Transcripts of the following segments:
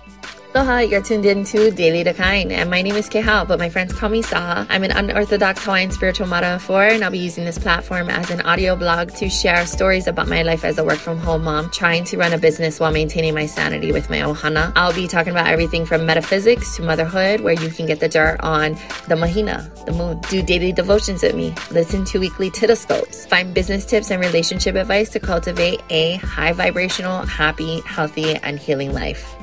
Aloha, you're tuned into Daily Decline, and my name is Kehal, but my friends call me Saha. I'm an unorthodox Hawaiian spiritual mara of 4, and I'll be using this platform as an audio blog to share stories about my life as a work-from-home mom, trying to run a business while maintaining my sanity with my ohana. I'll be talking about everything from metaphysics to motherhood, where you can get the dirt on the mahina, the moon. Do daily devotions with me. Listen to weekly tittlescopes. Find business tips and relationship advice to cultivate a high vibrational, happy, healthy, and healing life.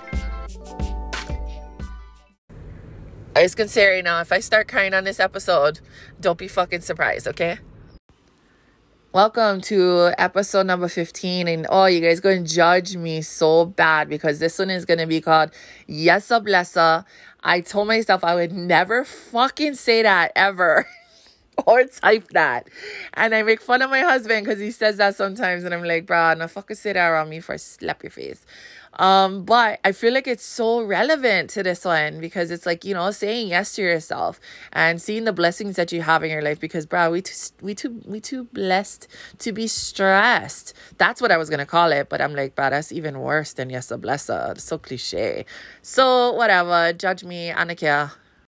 I was gonna say right now, if I start crying on this episode, don't be fucking surprised, okay? Welcome to episode number 15, and you guys gonna judge me so bad because this one is gonna be called Yesa Blessa. I told myself I would never fucking say that ever or type that, and I make fun of my husband because he says that sometimes, and I'm like, bruh, no fucking say that around me before I slap your face. But I feel like it's so relevant to this one because it's like, saying yes to yourself and seeing the blessings that you have in your life because, bro, we too blessed to be stressed. That's what I was going to call it. But I'm like, bro, that's even worse than Yesa Blessa. It's so cliche. So whatever, judge me, Anakia.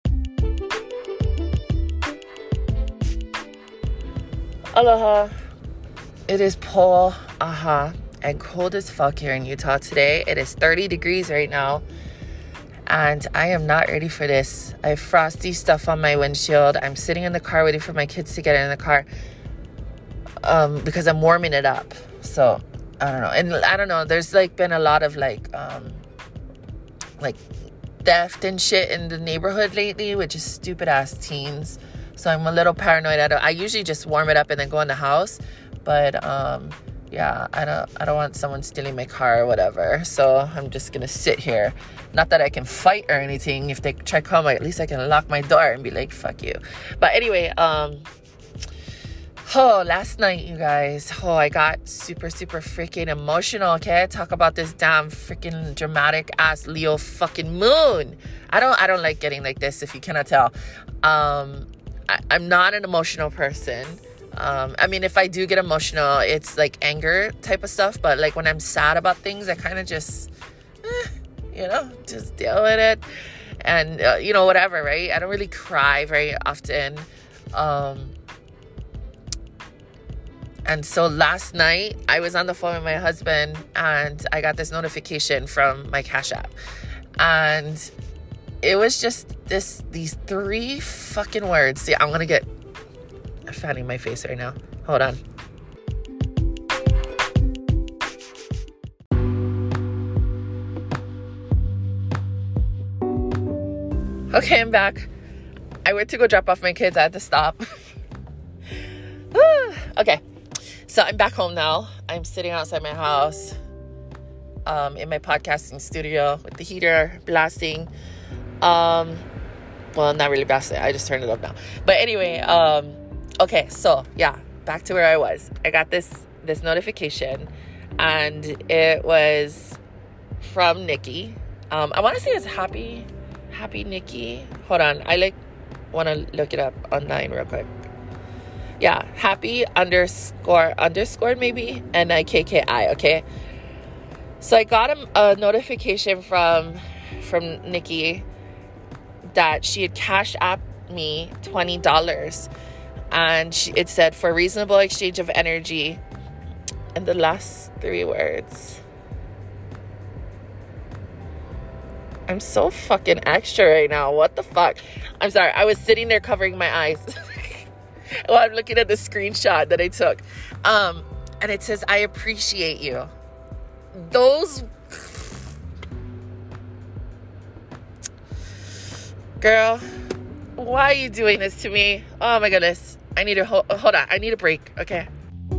Aloha. It is Paul. And cold as fuck here in Utah today. It is 30 degrees right now. And I am not ready for this. I have frosty stuff on my windshield. I'm sitting in the car waiting for my kids to get in the car. Because I'm warming it up. So, I don't know. And I don't know. There's been a lot of theft and shit in the neighborhood lately, which is stupid ass teens. So I'm a little paranoid. I usually just warm it up and then go in the house. But, yeah, I don't want someone stealing my car or whatever. So I'm just going to sit here. Not that I can fight or anything. If they try to come, at least I can lock my door and be like, fuck you. But anyway, last night, you guys, I got super, super freaking emotional, okay? Talk about this damn freaking dramatic ass Leo fucking moon. I don't like getting like this, if you cannot tell. I'm not an emotional person. I mean, if I do get emotional, it's like anger type of stuff. But like when I'm sad about things, I kind of just, just deal with it. And, whatever, right? I don't really cry very often. And so last night I was on the phone with my husband and I got this notification from my Cash App. And it was just these 3 fucking words. See, I'm going to get fanning my face right now. Hold on. Okay, I'm back. I went to go drop off my kids. I had to stop. Okay, so I'm back home now. I'm sitting outside my house in my podcasting studio with the heater blasting. Well, not really blasting. I just turned it up now. But anyway, okay, so yeah, back to where I was. I got this notification, and it was from Nikki. I want to say it's Happy Nikki. Hold on, I want to look it up online real quick. Yeah, happy underscore maybe NIKKI. Okay, so I got a notification from Nikki that she had Cash Apped me $20. And it said, for reasonable exchange of energy. And the last 3 words. I'm so fucking extra right now. What the fuck? I'm sorry. I was sitting there covering my eyes. While I'm looking at the screenshot that I took. And it says, I appreciate you. Those... Girl... Why are you doing this to me? Oh my goodness. I need to hold on. I need a break. Okay.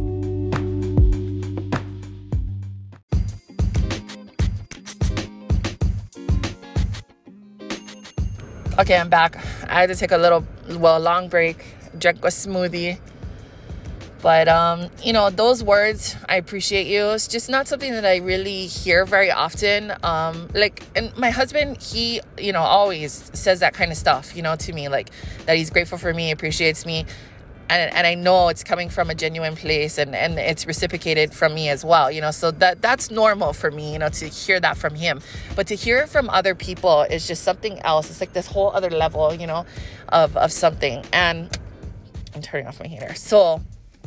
Okay, I'm back. I had to take a long break. Drank a smoothie. But, those words, I appreciate you. It's just not something that I really hear very often. And my husband, he, always says that kind of stuff, to me, like that he's grateful for me, appreciates me. and I know it's coming from a genuine place, and it's reciprocated from me as well, so that's normal for me, to hear that from him. But to hear it from other people is just something else. It's like this whole other level, of something. And I'm turning off my heater. So,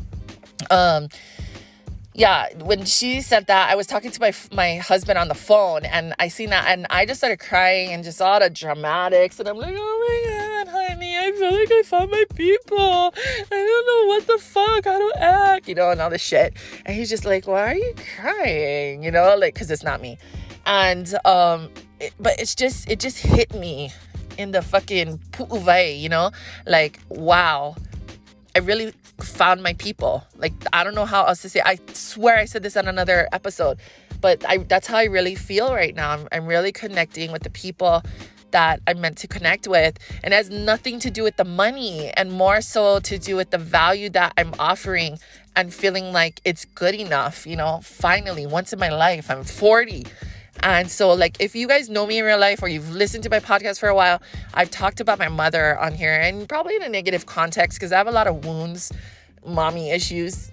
yeah, when she said that, I was talking to my husband on the phone, and I seen that, and I just started crying and just all the dramatics, and I'm like, oh my God, honey, I feel like I found my people. I don't know what the fuck, how to act, and all this shit. And he's just like, why are you crying? Because it's not me. And, but it just hit me in the fucking pu'uvai, wow. I really found my people. I don't know how else to say. I swear I said this on another episode, but that's how I really feel right now. I'm really connecting with the people that I'm meant to connect with. And it has nothing to do with the money, and more so to do with the value that I'm offering and feeling like it's good enough, finally, once in my life. I'm 40. And so, if you guys know me in real life, or you've listened to my podcast for a while, I've talked about my mother on here, and probably in a negative context, because I have a lot of wounds, mommy issues,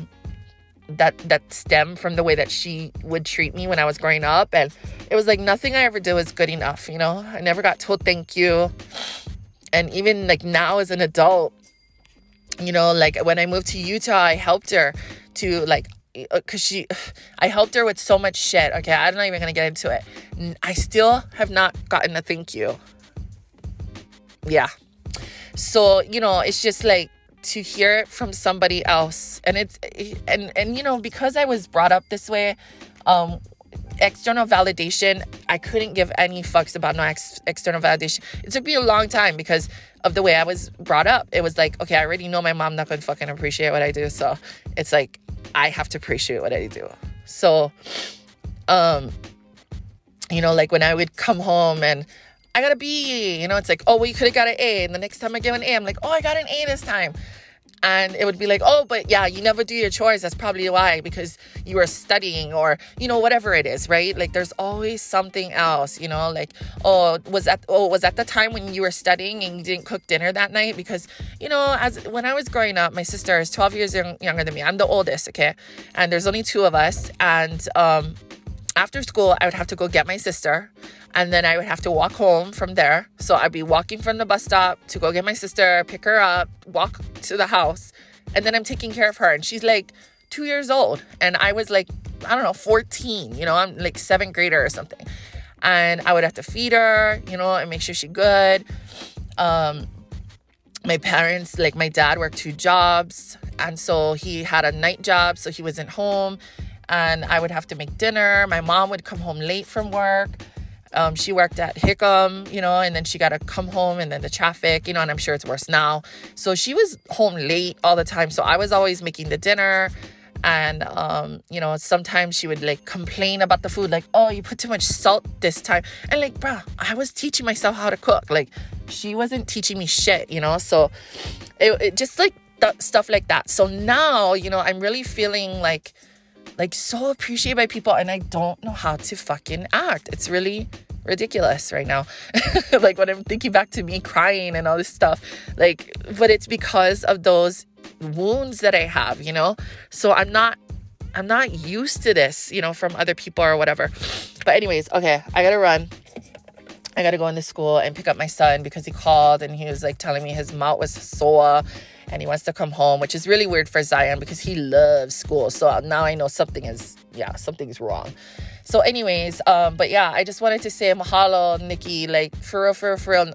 that stem from the way that she would treat me when I was growing up. And it was like nothing I ever did was good enough, I never got told thank you. And even now as an adult, when I moved to Utah, I helped her to because I helped her with so much shit. Okay, I'm not even gonna get into it. I still have not gotten a thank you. Yeah. So, it's just to hear it from somebody else, and because I was brought up this way, external validation, I couldn't give any fucks about no external validation. It took me a long time because of the way I was brought up. It was okay, I already know my mom not gonna fucking appreciate what I do, so it's I have to appreciate what I do. So, when I would come home and I got a B, it's oh, well, you could have got an A. And the next time I get an A, I'm like, oh, I got an A this time. And it would be oh, but yeah, you never do your chores. That's probably why, because you were studying, or, whatever it is, right? There's always something else, oh, was that the time when you were studying and you didn't cook dinner that night? Because, when I was growing up, my sister is 12 years younger than me. I'm the oldest, okay? And there's only two of us. And, after school, I would have to go get my sister, and then I would have to walk home from there. So I'd be walking from the bus stop to go get my sister, pick her up, walk to the house, and then I'm taking care of her. And she's 2 years old, and I was I don't know, 14, I'm 7th grader or something. And I would have to feed her, and make sure she's good. My parents, my dad worked 2 jobs, and so he had a night job, so he wasn't home. And I would have to make dinner. My mom would come home late from work. She worked at Hickam, and then she got to come home, and then the traffic, and I'm sure it's worse now. So she was home late all the time. So I was always making the dinner. And, sometimes she would complain about the food, oh, you put too much salt this time. And bruh, I was teaching myself how to cook. She wasn't teaching me shit, So it just stuff like that. So now, I'm really feeling so appreciated by people, and I don't know how to fucking act. It's really ridiculous right now. When I'm thinking back to me crying and all this stuff, but it's because of those wounds that I have, so I'm not used to this, from other people or whatever. But anyways, okay, I gotta run. I gotta go into school and pick up my son because he called and he was telling me his mouth was sore and he wants to come home, which is really weird for Zion because he loves school. So now I know something's wrong. So anyways, but yeah, I just wanted to say mahalo, Nikki, for real,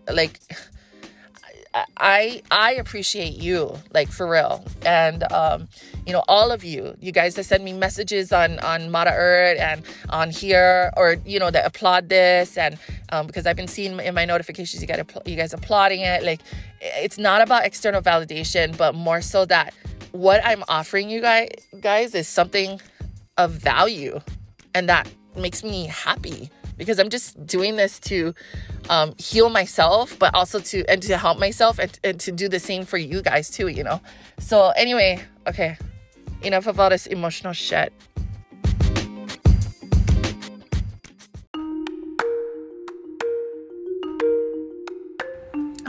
I appreciate you, for real. And, all of you guys that send me messages on Mata Earth and on here, or, that applaud this. And, because I've been seeing in my notifications, you guys applauding it. It's not about external validation, but more so that what I'm offering you guys is something of value, and that makes me happy. Because I'm just doing this to heal myself, but also to help myself and to do the same for you guys too, So anyway, okay, enough of all this emotional shit.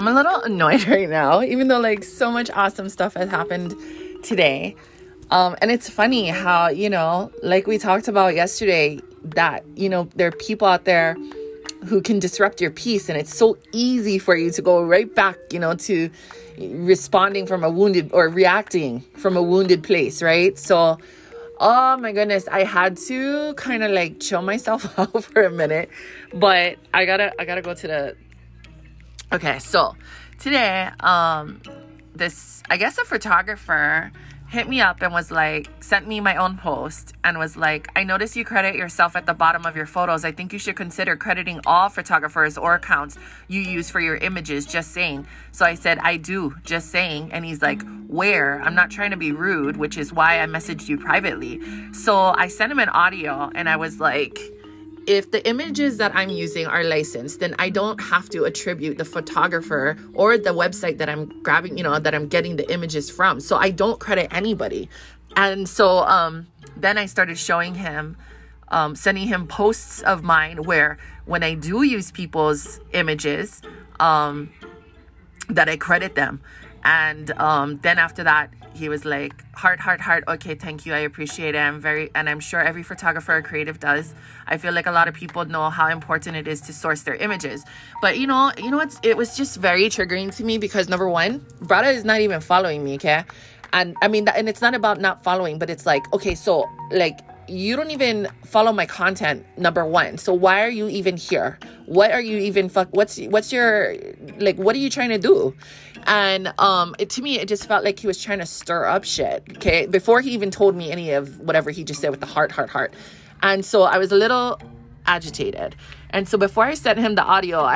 I'm a little annoyed right now, even though like so much awesome stuff has happened today. And it's funny how, you know, like we talked about yesterday, that, you know, there are people out there who can disrupt your peace, and it's so easy for you to go right back, you know, to responding from a wounded or reacting from a wounded place, right? So, oh my goodness, I had to kind of like chill myself out for a minute, but I gotta go to the, okay, so today, I guess a photographer hit me up and was like, sent me my own post and was like, I notice you credit yourself at the bottom of your photos. I think you should consider crediting all photographers or accounts you use for your images. Just saying. So I said, I do, just saying. And he's like, where? I'm not trying to be rude, which is why I messaged you privately. So I sent him an audio and I was like, if the images that I'm using are licensed, then I don't have to attribute the photographer or the website that I'm grabbing, you know, that I'm getting the images from. So I don't credit anybody. And so then I started showing him, sending him posts of mine where when I do use people's images, that I credit them. And then after that, he was like, heart. Okay, thank you. I appreciate it. I'm sure every photographer or creative does. I feel like a lot of people know how important it is to source their images. But it was just very triggering to me because number one, Brada is not even following me, okay? And I mean, and it's not about not following, but it's like, okay, so like, you don't even follow my content, number one. So why are you even here? What are you even, what's your, like, what are you trying to do? And to me, it just felt like he was trying to stir up shit, okay? Before he even told me any of whatever he just said with the heart. And so I was a little agitated. And so before I sent him the audio, I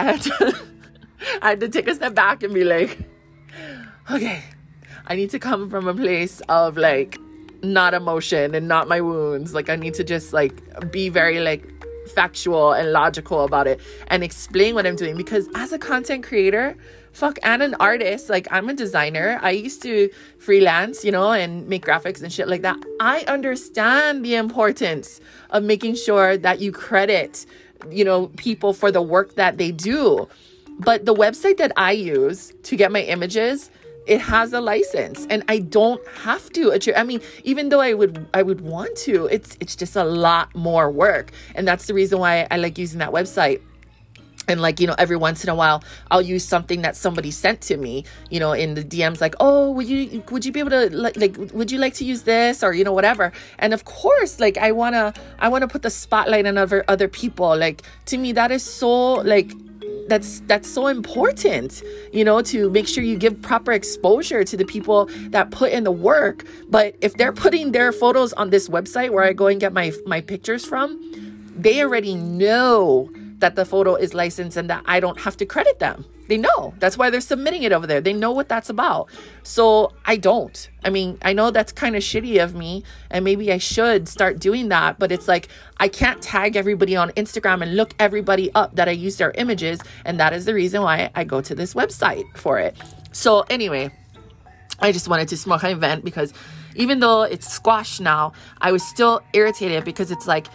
had to take a step back and be like, okay, I need to come from a place of like, not emotion and not my wounds. Like, I need to just like be very like factual and logical about it and explain what I'm doing, because as a content creator, and an artist, like I'm a designer, I used to freelance, you know, and make graphics and shit like that. I understand the importance of making sure that you credit, you know, people for the work that they do. But the website that I use to get my images, it has a license and I don't have to. I mean, even though I would want to, it's just a lot more work. And that's the reason why I like using that website. And like, you know, every once in a while, I'll use something that somebody sent to me, you know, in the DMs, like, oh, would you be able to like, would you like to use this, or, you know, whatever. And of course, like, I want to put the spotlight on other people. Like, to me, that is so like, that's so important, you know, to make sure you give proper exposure to the people that put in the work. But if they're putting their photos on this website where I go and get my pictures from, they already know that the photo is licensed and that I don't have to credit them. They know. That's why they're submitting it over there. They know what that's about. So I don't. I mean, I know that's kind of shitty of me, and maybe I should start doing that, but it's like, I can't tag everybody on Instagram and look everybody up that I use their images, and that is the reason why I go to this website for it. So anyway, I just wanted to smoke an event, because even though it's squashed now, I was still irritated, because it's like,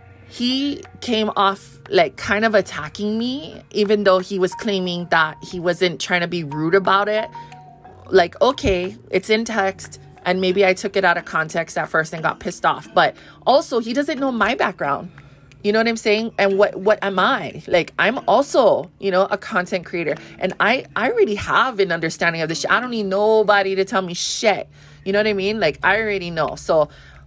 he came off like kind of attacking me, even though he was claiming that he wasn't trying to be rude about it. Like, okay, it's in text, and maybe I took it out of context at first and got pissed off. But also, he doesn't know my background. You know what I'm saying? And what am I? Like, I'm also, you know, a content creator, and I already have an understanding of this shit. I don't need nobody to tell me shit. You know what I mean? Like, I already know. So,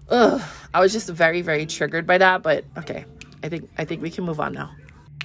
I was just very, very triggered by that. But okay, I think we can move on now.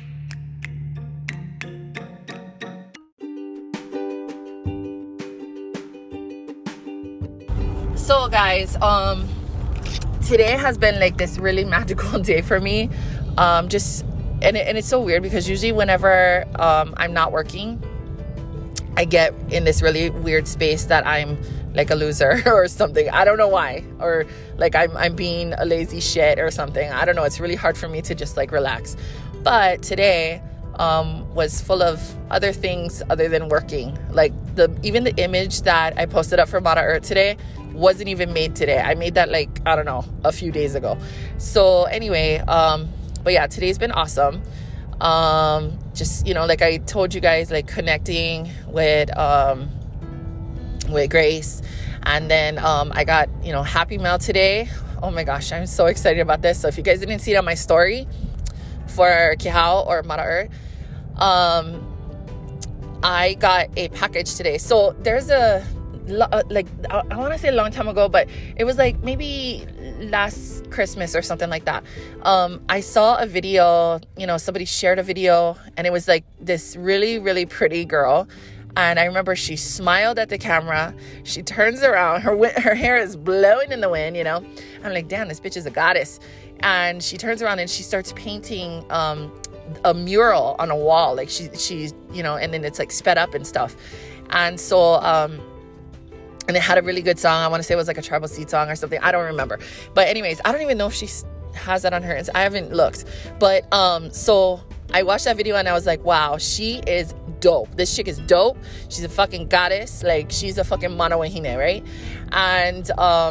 So guys, today has been like this really magical day for me. And it's so weird, because usually whenever I'm not working, I get in this really weird space that I'm like a loser or something. I don't know why. Or like I'm being a lazy shit or something. I don't know. It's really hard for me to just like relax. But today was full of other things other than working. Like even the image that I posted up for Mata Earth today wasn't even made today. I made that like, I don't know, a few days ago. So anyway, but yeah, today's been awesome. Just, like I told you guys, like connecting with Grace. And then I got, Happy Mail today. Oh my gosh, I'm so excited about this. So if you guys didn't see it on my story for Kihao or Maraer, I got a package today. So there's I want to say a long time ago, but it was like maybe last Christmas or something like that. I saw a video, somebody shared a video, and it was like this really, really pretty girl. And I remember she smiled at the camera. She turns around. Her hair is blowing in the wind, I'm like, damn, this bitch is a goddess. And she turns around and she starts painting a mural on a wall. Like she's, and then it's like sped up and stuff. And so, and it had a really good song. I want to say it was like a Tribal Seed song or something. I don't remember. But anyways, I don't even know if she has that on her. I haven't looked. But so I watched that video and I was like, wow, she is dope. This chick is dope. She's a fucking goddess. Like, she's a fucking mana wahine, right? And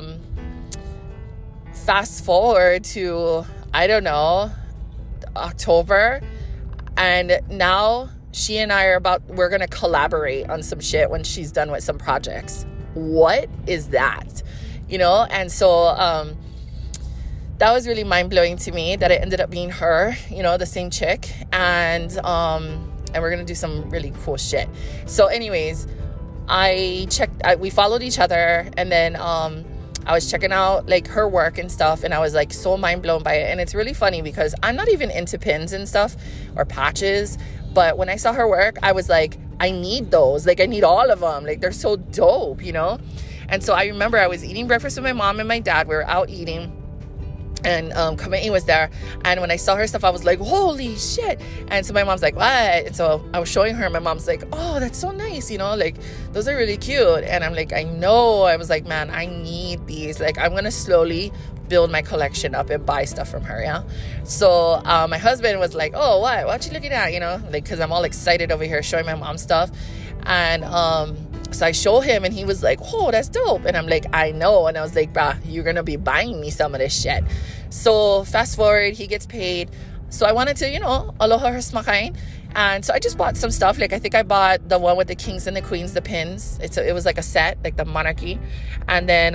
fast forward to, I don't know, October, and now she and I we're gonna collaborate on some shit when she's done with some projects. What is that? And so that was really mind-blowing to me that it ended up being her, the same chick, and we're gonna do some really cool shit. So anyways, we followed each other, and then I was checking out like her work and stuff, and I was like so mind blown by it. And it's really funny because I'm not even into pins and stuff or patches, but when I saw her work, I was like, I need those. Like, I need all of them. Like, they're so dope, And so I remember I was eating breakfast with my mom and my dad. We were out eating, and Kamei was there, and when I saw her stuff, I was like, holy shit. And so my mom's like, what? And so I was showing her, and my mom's like, oh, that's so nice, like those are really cute. And I'm like, I know. I was like, man, I need these. Like, I'm gonna slowly build my collection up and buy stuff from her. Yeah. So my husband was like, oh, what you looking at, like, because I'm all excited over here showing my mom stuff. And so I show him, and he was like, oh, that's dope. And I'm like, I know. And I was like, bah, you're going to be buying me some of this shit. So fast forward, he gets paid. So I wanted to, aloha her smakain. And so I just bought some stuff. Like, I think I bought the one with the kings and the queens, the pins. It was like a set, like the monarchy. And then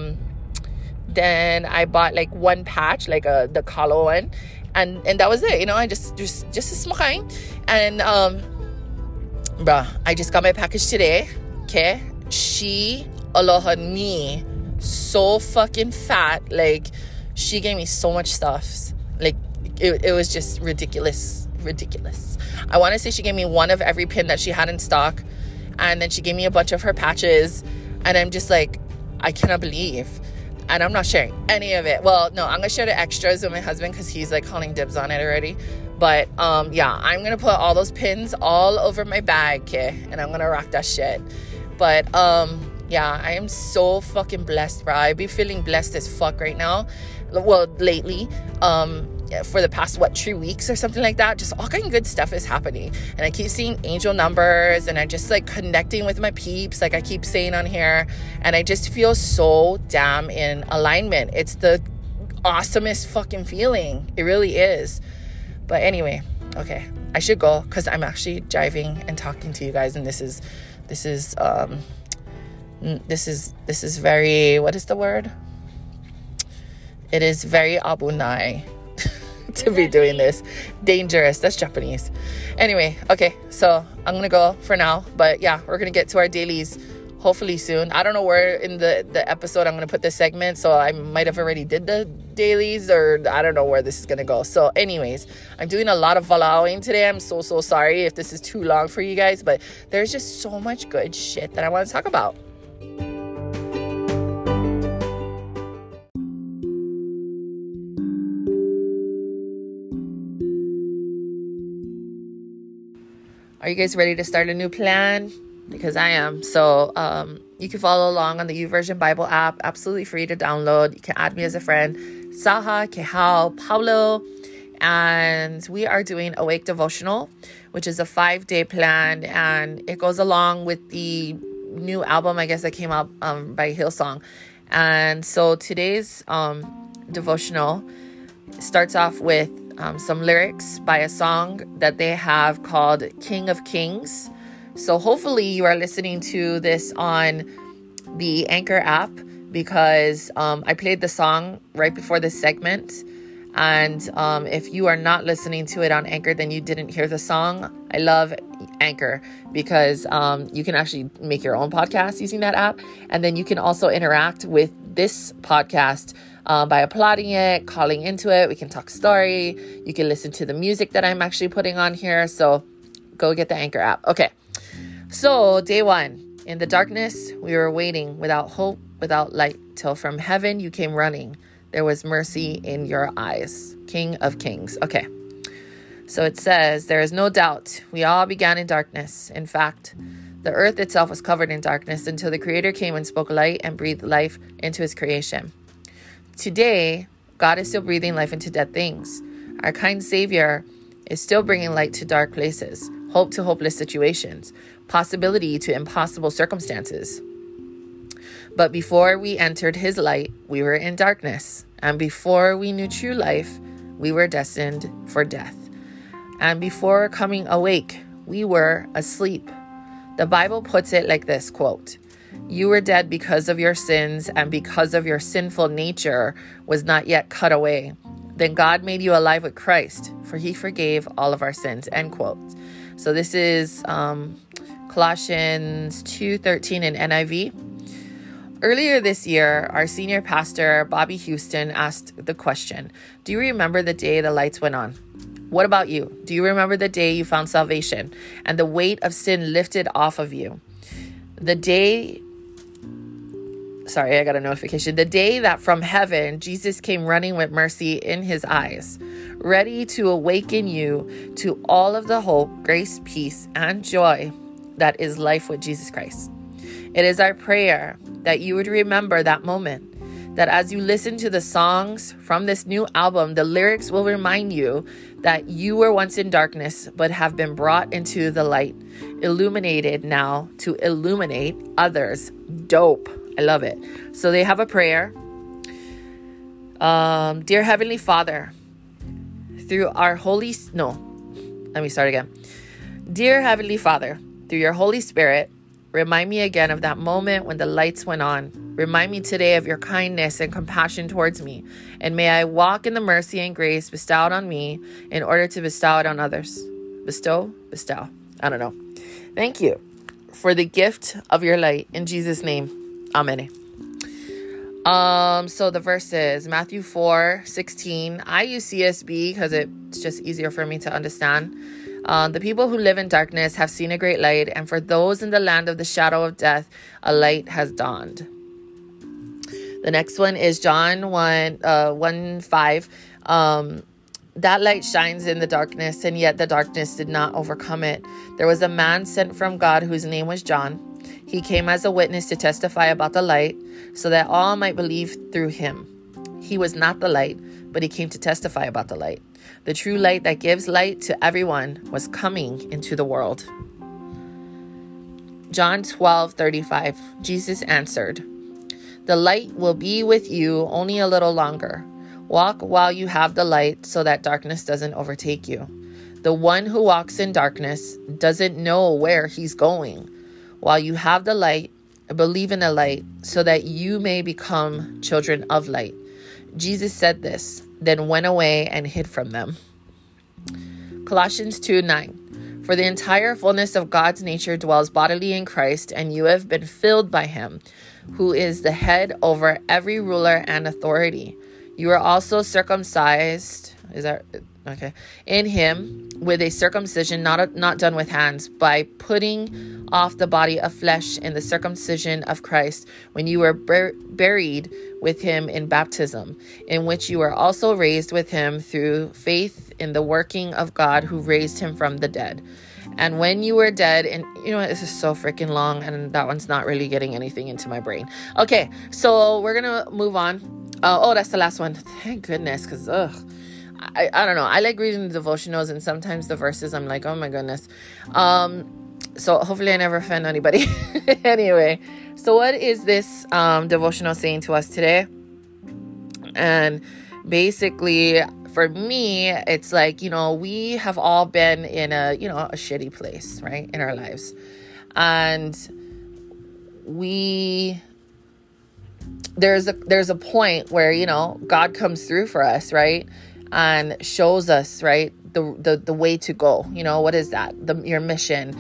I bought like one patch, like the kalo one. And that was it. I just a smakain. And I just got my package today. Okay, she aloha me so fucking fat. Like, she gave me so much stuff. Like, it was just ridiculous. I want to say she gave me one of every pin that she had in stock, and then she gave me a bunch of her patches, and I'm just like, I cannot believe. And I'm not sharing any of it. Well, no, I'm gonna share the extras with my husband because he's like calling dibs on it already. But yeah, I'm gonna put all those pins all over my bag, okay, and I'm gonna rock that shit. But yeah, I am so fucking blessed, bro. I be feeling blessed as fuck right now. Well, lately, for the past 3 weeks or something like that, just all kind of good stuff is happening. And I keep seeing angel numbers, and I just like connecting with my peeps, like I keep saying on here, and I just feel so damn in alignment. It's the awesomest fucking feeling. It really is. But anyway, okay, I should go because I'm actually driving and talking to you guys, and this is very, what is the word? It is very abunai to be doing this. Dangerous. That's Japanese. Anyway, okay, so I'm gonna go for now, but yeah, we're gonna get to our dailies hopefully soon. I don't know where in the episode I'm gonna put this segment, so I might have already did the dailies, or I don't know where this is gonna go. So anyways, I'm doing a lot of valaoing today. I'm so sorry if this is too long for you guys, but there's just so much good shit that I want to talk about. Are you guys ready to start a new plan? Because I am. So you can follow along on the YouVersion Bible app, absolutely free to download. You can add me as a friend, Saha, Kehao, Paulo, and we are doing Awake Devotional, which is a 5-day plan, and it goes along with the new album, I guess, that came out by Hillsong. And so today's devotional starts off with some lyrics by a song that they have called King of Kings. So hopefully you are listening to this on the Anchor app, because I played the song right before this segment. And if you are not listening to it on Anchor, then you didn't hear the song. I love Anchor because you can actually make your own podcast using that app. And then you can also interact with this podcast by applauding it, calling into it. We can talk story. You can listen to the music that I'm actually putting on here. So go get the Anchor app. Okay. So day 1, in the darkness, we were waiting without hope, without light, till from heaven you came running. There was mercy in your eyes. King of Kings. Okay. So it says, there is no doubt we all began in darkness. In fact, the earth itself was covered in darkness until the Creator came and spoke light and breathed life into his creation. Today, God is still breathing life into dead things. Our kind Savior is still bringing light to dark places, hope to hopeless situations, possibility to impossible circumstances. But before we entered his light, we were in darkness. And before we knew true life, we were destined for death. And before coming awake, we were asleep. The Bible puts it like this, quote, "You were dead because of your sins, and because of your sinful nature was not yet cut away. Then God made you alive with Christ, for he forgave all of our sins," end quote. So this is Colossians 2:13 in NIV. Earlier this year, our senior pastor, Bobby Houston, asked the question, do you remember the day the lights went on? What about you? Do you remember the day you found salvation and the weight of sin lifted off of you? The day that from heaven, Jesus came running with mercy in his eyes, ready to awaken you to all of the hope, grace, peace, and joy that is life with Jesus Christ. It is our prayer that you would remember that moment, that as you listen to the songs from this new album, the lyrics will remind you that you were once in darkness, but have been brought into the light, illuminated now to illuminate others. Dope. I love it. So they have a prayer. Dear Heavenly Father, through our Dear Heavenly Father, through your Holy Spirit, remind me again of that moment when the lights went on. Remind me today of your kindness and compassion towards me. And may I walk in the mercy and grace bestowed on me in order to bestow it on others. Bestow. I don't know. Thank you for the gift of your light. In Jesus' name. Amen. So the verse is Matthew 4:16. I use CSB because it's just easier for me to understand. The people who live in darkness have seen a great light, and for those in the land of the shadow of death, a light has dawned. The next one is John 1:5. That light shines in the darkness, and yet the darkness did not overcome it. There was a man sent from God whose name was John. He came as a witness to testify about the light, so that all might believe through him. He was not the light, but he came to testify about the light. The true light that gives light to everyone was coming into the world. John 12:35. Jesus answered, "The light will be with you only a little longer. Walk while you have the light so that darkness doesn't overtake you. The one who walks in darkness doesn't know where he's going. While you have the light, believe in the light so that you may become children of light." Jesus said this, then went away and hid from them. Colossians 2:9. For the entire fullness of God's nature dwells bodily in Christ, and you have been filled by him, who is the head over every ruler and authority. You are also circumcised, in him with a circumcision not done with hands, by putting off the body of flesh in the circumcision of Christ, when you were buried with him in baptism, in which you were also raised with him through faith in the working of God who raised him from the dead. And when you were dead, and this is so freaking long, and that one's not really getting anything into my brain. Okay, so we're gonna move on. That's the last one. Thank goodness, because I don't know. I like reading the devotionals, and sometimes the verses I'm like, oh my goodness. So hopefully I never offend anybody. Anyway, so what is this devotional saying to us today? And basically, for me, it's like, we have all been in a shitty place, right, in our lives. And there's a point where, God comes through for us, right? And shows us, right, the way to go. What is that? Your mission.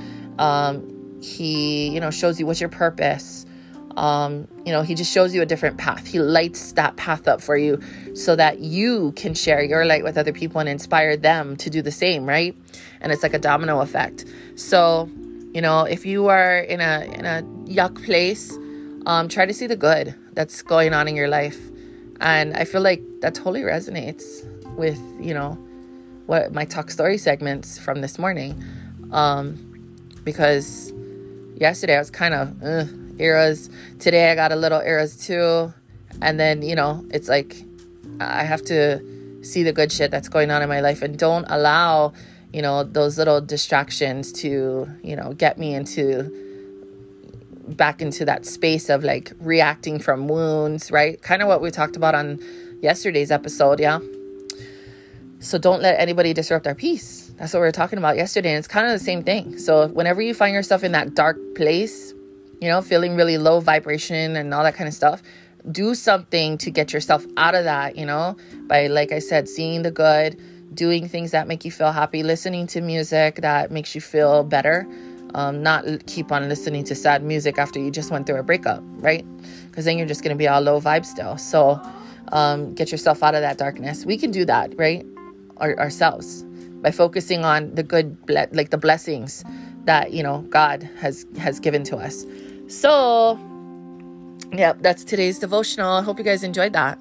He, shows you what's your purpose. He just shows you a different path. He lights that path up for you so that you can share your light with other people and inspire them to do the same, right? And it's like a domino effect. So, if you are in a yuck place, try to see the good that's going on in your life. And I feel like that totally resonates with, what my talk story segments from this morning. Because yesterday I was kind of, eras. Today I got a little eras too. And then, it's like I have to see the good shit that's going on in my life and don't allow, those little distractions to, get me back into that space of like reacting from wounds, right? Kind of what we talked about on yesterday's episode. Yeah. So don't let anybody disrupt our peace. That's what we were talking about yesterday. And it's kind of the same thing. So whenever you find yourself in that dark place, feeling really low vibration and all that kind of stuff, do something to get yourself out of that, by, like I said, seeing the good, doing things that make you feel happy, listening to music that makes you feel better, not keep on listening to sad music after you just went through a breakup, right? Because then you're just going to be all low vibe still. So get yourself out of that darkness. We can do that, right? Ourselves by focusing on the good, like the blessings that, God has given to us. So, yeah, that's today's devotional. I hope you guys enjoyed that.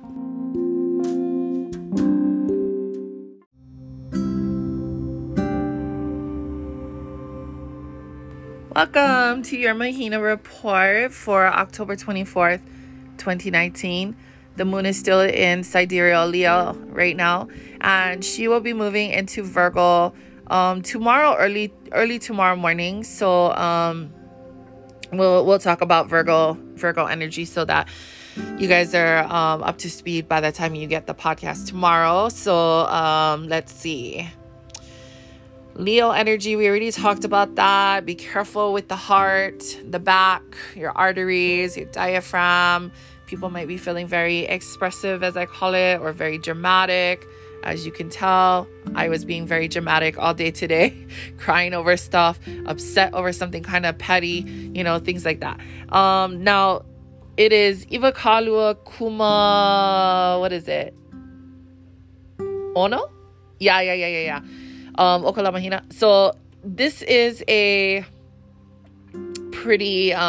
Welcome to your Mahina report for October 24th, 2019. The moon is still in sidereal Leo right now, and she will be moving into Virgo tomorrow, early tomorrow morning. So we'll talk about Virgo energy so that you guys are up to speed by the time you get the podcast tomorrow. So let's see. Leo energy, we already talked about that. Be careful with the heart, the back, your arteries, your diaphragm. People might be feeling very expressive, as I call it, or very dramatic. As you can tell, I was being very dramatic all day today, crying over stuff, upset over something kind of petty, things like that. Now, it is Ivakalua Kuma, what is it? Ono? Yeah. Okala Mahina. So this is a pretty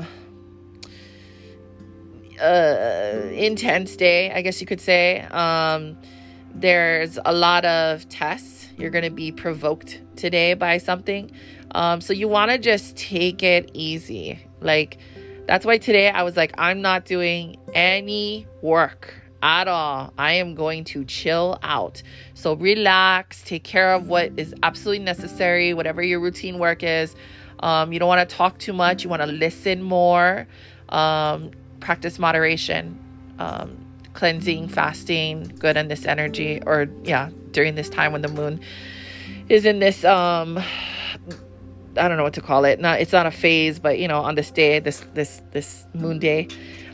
intense day, I guess you could say. There's a lot of tests. You're going to be provoked today by something. So you want to just take it easy. Like, that's why today I was like, I'm not doing any work at all. I am going to chill out. So relax, take care of what is absolutely necessary, whatever your routine work is. You don't want to talk too much. You want to listen more. Practice moderation, cleansing, fasting, good on this energy, or during this time when the moon is in this, I don't know what to call it. It's not a phase, but on this day, this moon day.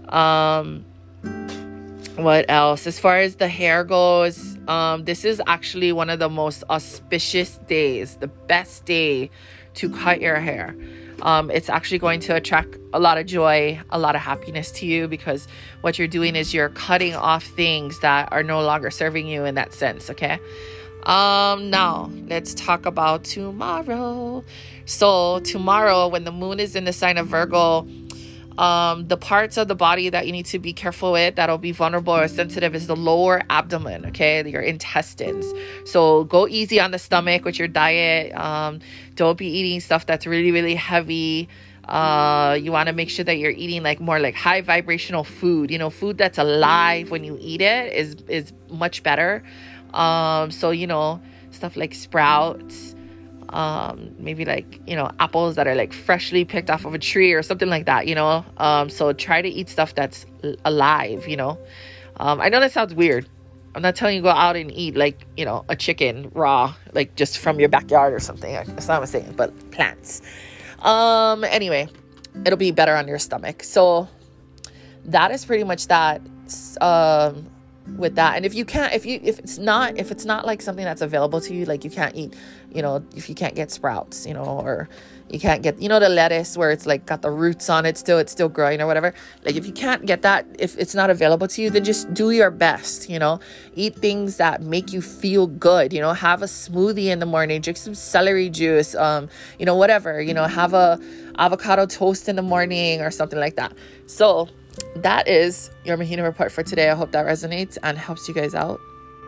What else? As far as the hair goes, this is actually one of the most auspicious days, the best day to cut your hair. It's actually going to attract a lot of joy, a lot of happiness to you, because what you're doing is you're cutting off things that are no longer serving you in that sense. Okay. Now let's talk about tomorrow. So tomorrow, when the moon is in the sign of Virgo, the parts of the body that you need to be careful with, that'll be vulnerable or sensitive, is the lower abdomen, okay? Your intestines. So go easy on the stomach with your diet. Don't be eating stuff that's really, really heavy. You want to make sure that you're eating more high vibrational food. Food that's alive when you eat it is much better. So, stuff like sprouts, maybe apples that are freshly picked off of a tree or something like that, so try to eat stuff that's alive. I know that sounds weird, I'm not telling you go out and eat like, a chicken raw, like just from your backyard or something. That's not what I'm saying, but plants. Anyway, it'll be better on your stomach. So that is pretty much that. With that, and if it's not like something that's available to you, like you can't eat, if you can't get sprouts, or you can't get, the lettuce where it's like got the roots on it still, it's still growing or whatever. Like if you can't get that, if it's not available to you, then just do your best, eat things that make you feel good, have a smoothie in the morning, drink some celery juice, whatever, have a avocado toast in the morning or something like that. So that is your Mahina report for today. I hope that resonates and helps you guys out.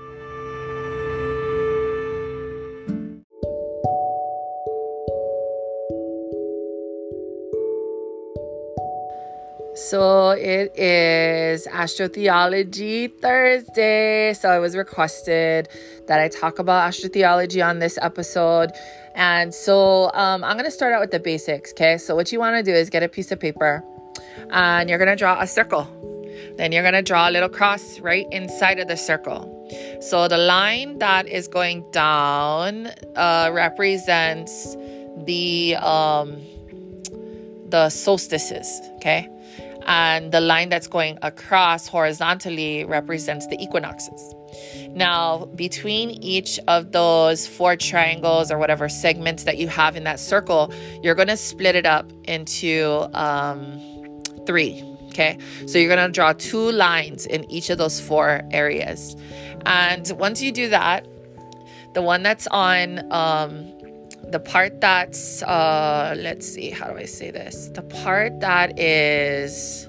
So it is Astrotheology Thursday. So it was requested that I talk about astrotheology on this episode. And so I'm going to start out with the basics. Okay. So what you want to do is get a piece of paper and you're going to draw a circle. Then you're going to draw a little cross right inside of the circle. So the line that is going down represents the solstices, okay? And the line that's going across horizontally represents the equinoxes. Now, between each of those 4 triangles or whatever segments that you have in that circle, you're going to split it up into 3. Okay, so you're going to draw 2 lines in each of those 4 areas. And once you do that, the one that's on the part that's, let's see, how do I say this? The part that is,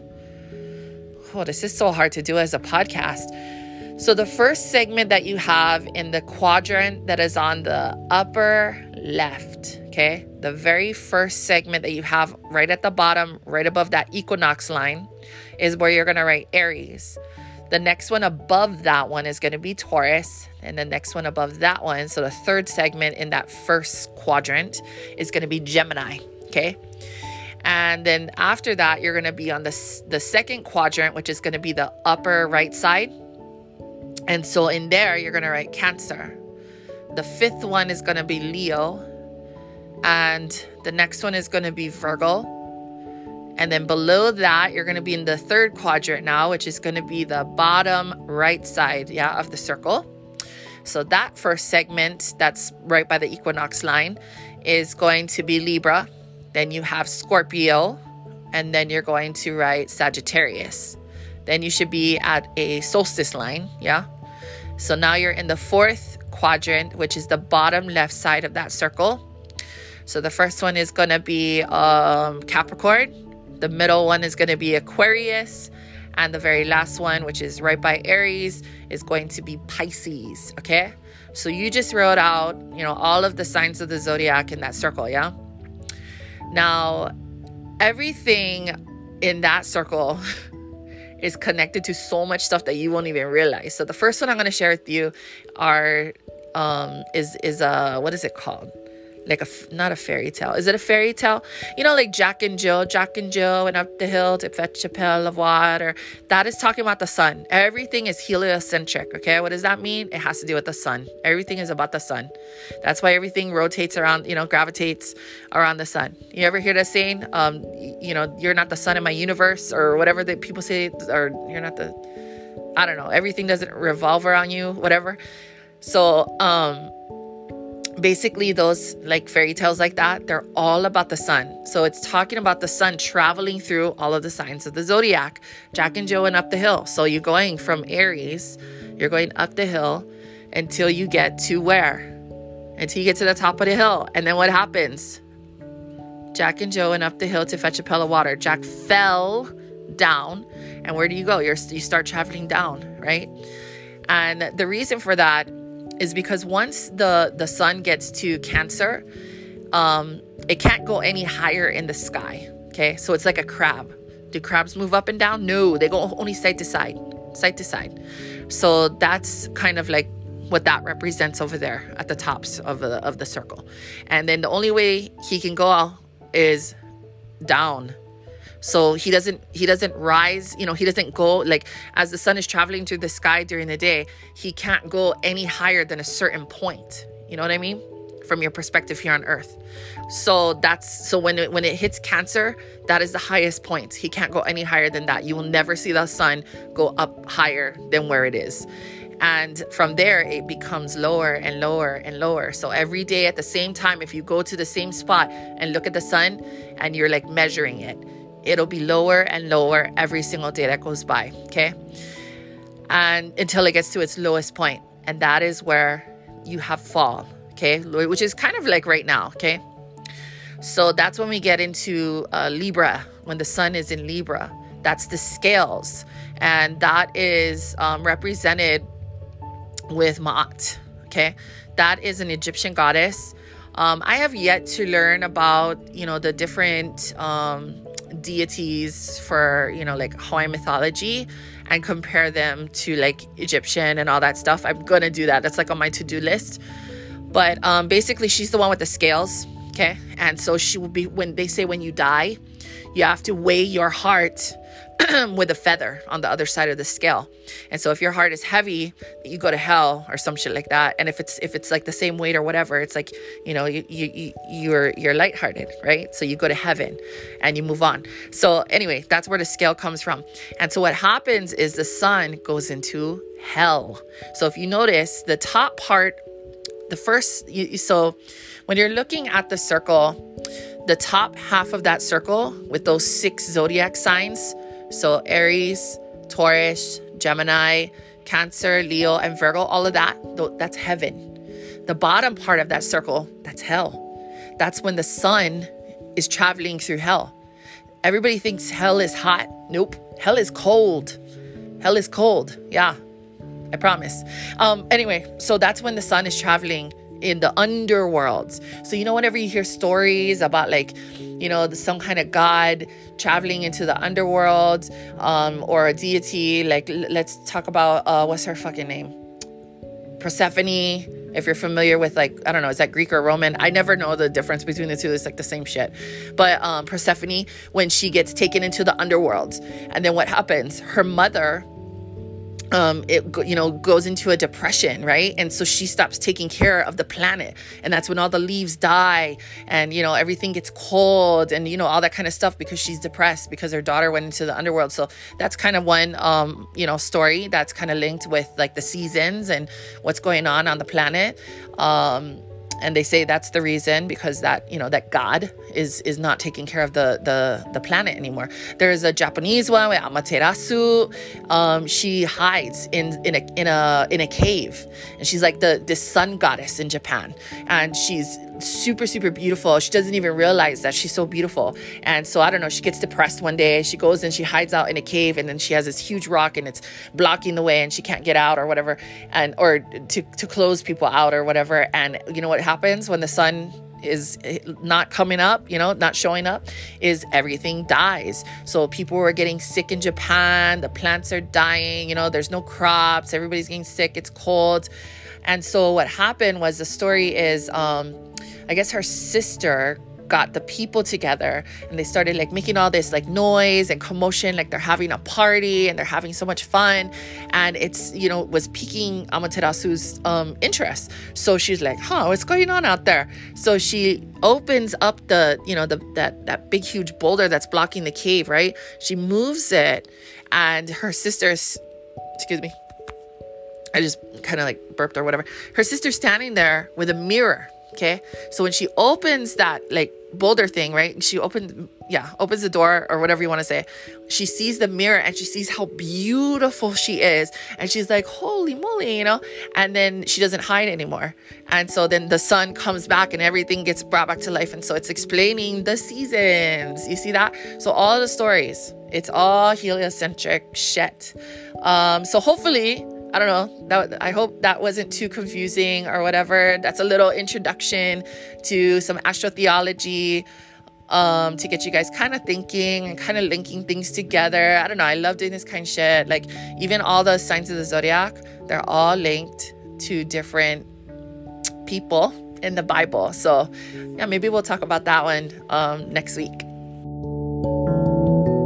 this is so hard to do as a podcast. So the first segment that you have in the quadrant that is on the upper left, okay? The very first segment that you have right at the bottom, right above that equinox line, is where you're going to write Aries. The next one above that one is going to be Taurus. And the next one above that one, so the third segment in that first quadrant, is going to be Gemini, okay? And then after that, you're going to be on the second quadrant, which is going to be the upper right side. And so in there, you're going to write Cancer. The 5th one is going to be Leo. And the next one is going to be Virgo. And then below that, you're going to be in the 3rd quadrant now, which is going to be the bottom right side, of the circle. So that first segment that's right by the equinox line is going to be Libra. Then you have Scorpio. And then you're going to write Sagittarius. Then you should be at a solstice line, So now you're in the 4th quadrant, which is the bottom left side of that circle. So the first one is going to be Capricorn. The middle one is going to be Aquarius. And the very last one, which is right by Aries, is going to be Pisces, okay? So you just wrote out, all of the signs of the zodiac in that circle, Now, everything in that circle is connected to so much stuff that you won't even realize. So the first one I'm going to share with you is what is it called? Like not a fairy tale. Is it a fairy tale? Like Jack and Jill went up the hill to fetch a pail of water. That is talking about the sun. Everything is heliocentric. Okay. What does that mean? It has to do with the sun. Everything is about the sun. That's why everything rotates around, gravitates around the sun. You ever hear that saying, you're not the sun in my universe, or whatever that people say, or you're not I don't know. Everything doesn't revolve around you, whatever. So, basically those like fairy tales like that, they're all about the sun. So it's talking about the sun traveling through all of the signs of the zodiac. Jack and Jill went up the hill. So you're going from Aries, you're going up the hill until you get to where? Until you get to the top of the hill. And then what happens? Jack and Jill went up the hill to fetch a pail of water. Jack fell down. And where do you go? You start traveling down, right? And the reason for that is because once the sun gets to Cancer, it can't go any higher in the sky. Okay, so it's like a crab. Do crabs move up and down? No, they go only side to side. So that's kind of like what that represents over there at the tops of the circle. And then the only way he can go is down. So he doesn't rise, he doesn't go, like, as the sun is traveling through the sky during the day, he can't go any higher than a certain point. You know what I mean? From your perspective here on Earth. So when it hits Cancer, that is the highest point. He can't go any higher than that. You will never see the sun go up higher than where it is. And from there, it becomes lower and lower and lower. So every day at the same time, if you go to the same spot and look at the sun and you're like measuring it, it'll be lower and lower every single day that goes by. Okay. And until it gets to its lowest point. And that is where you have fall. Okay. Which is kind of like right now. Okay. So that's when we get into Libra, when the sun is in Libra. That's the scales. And that is represented with Ma'at. Okay. That is an Egyptian goddess. I have yet to learn about, the different deities for, like Hawaiian mythology and compare them to like Egyptian and all that stuff. I'm going to do that. That's like on my to-do list. But basically, she's the one with the scales. Okay. And so she will be, when they say when you die, you have to weigh your heart with a feather on the other side of the scale. And so if your heart is heavy, you go to hell or some shit like that. And if it's like the same weight or whatever, it's like, you're lighthearted, right? So you go to heaven and you move on. So anyway, that's where the scale comes from. And so what happens is the sun goes into hell. So if you notice the top part, so when you're looking at the circle, the top half of that circle with those 6 zodiac signs, so Aries, Taurus, Gemini, Cancer, Leo, and Virgo, all of that's heaven. The bottom part of that circle, that's hell. That's when the sun is traveling through hell. Everybody thinks hell is hot. Nope. Hell is cold. Hell is cold. Yeah, I promise. Anyway, so that's when the sun is traveling in the underworlds. So, whenever you hear stories about like, some kind of god traveling into the underworld, or a deity, like let's talk about, what's her fucking name? Persephone. If you're familiar with, like, I don't know, is that Greek or Roman? I never know the difference between the two. It's like the same shit. But Persephone, when she gets taken into the underworld, and then what happens? Her mother, goes into a depression, right? And so she stops taking care of the planet. And that's when all the leaves die and, everything gets cold and, all that kind of stuff, because she's depressed because her daughter went into the underworld. So that's kind of one, story that's kind of linked with like the seasons and what's going on the planet. And they say that's the reason, because that, that God is not taking care of the planet anymore. There's a Japanese one with Amaterasu. She hides in a cave, and she's like the sun goddess in Japan, and she's super, super beautiful. She doesn't even realize that she's so beautiful. And so I don't know, she gets depressed one day, she goes and she hides out in a cave, and then she has this huge rock and it's blocking the way and she can't get out or whatever, and or to close people out or whatever. And what happens when the sun is not coming up, not showing up, is everything dies. So people were getting sick in Japan, the plants are dying, there's no crops, everybody's getting sick, it's cold. And so what happened was, the story is, I guess her sister got the people together and they started like making all this like noise and commotion, like they're having a party and they're having so much fun, and it's was piquing Amaterasu's interest. So she's like, what's going on out there? So she opens up the that big huge boulder that's blocking the cave, right? She moves it, and her sister's, excuse me, I just kind of like burped or whatever. Her sister's standing there with a mirror. Okay. So when she opens that like boulder thing, right? She opens the door or whatever you want to say. She sees the mirror and she sees how beautiful she is. And she's like, holy moly, and then she doesn't hide anymore. And so then the sun comes back and everything gets brought back to life. And so it's explaining the seasons. You see that? So all the stories, it's all heliocentric shit. So hopefully, I don't know, I hope that wasn't too confusing or whatever. That's a little introduction to some astrotheology, to get you guys kind of thinking and kind of linking things together. I don't know, I love doing this kind of shit. Like, even all the signs of the zodiac, they're all linked to different people in the Bible. So yeah, maybe we'll talk about that one next week.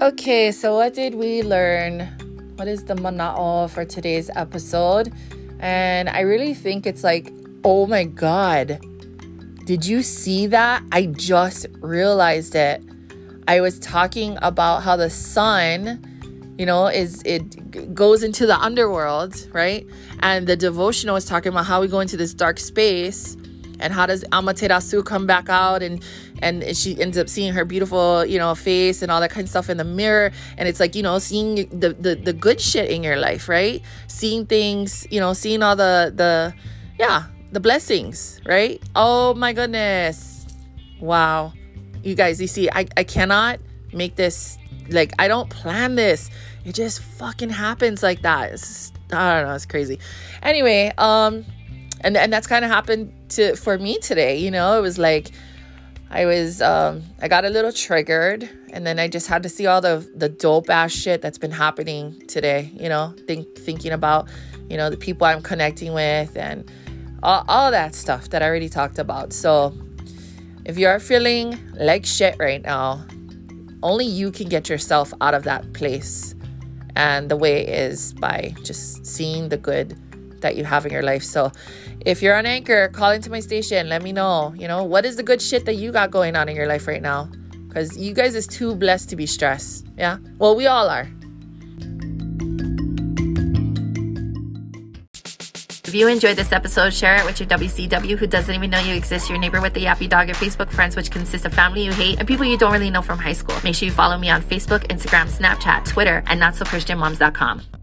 Okay, so what did we learn? What is the mana'o for today's episode? And I really think it's like, oh my God, did you see that? I just realized it. I was talking about how the sun, it goes into the underworld, right? And the devotional was talking about how we go into this dark space and how does Amaterasu come back out and she ends up seeing her beautiful, face and all that kind of stuff in the mirror. And it's like, seeing the good shit in your life, right? Seeing things, seeing all the blessings, right? Oh my goodness. Wow. You guys, you see, I cannot make this, like, I don't plan this. It just fucking happens like that. I don't know. It's crazy. Anyway, and that's kind of happened for me today. It was like, I got a little triggered, and then I just had to see all the dope ass shit that's been happening today, thinking about, the people I'm connecting with and all that stuff that I already talked about. So if you're feeling like shit right now, only you can get yourself out of that place. And the way is by just seeing the good that you have in your life. So if you're on Anchor, call into my station. Let me know, what is the good shit that you got going on in your life right now? Because you guys is too blessed to be stressed. Yeah. Well, we all are. If you enjoyed this episode, share it with your WCW who doesn't even know you exist, your neighbor with the yappy dog, your Facebook friends, which consist of family you hate and people you don't really know from high school. Make sure you follow me on Facebook, Instagram, Snapchat, Twitter, and NotSoChristianMoms.com.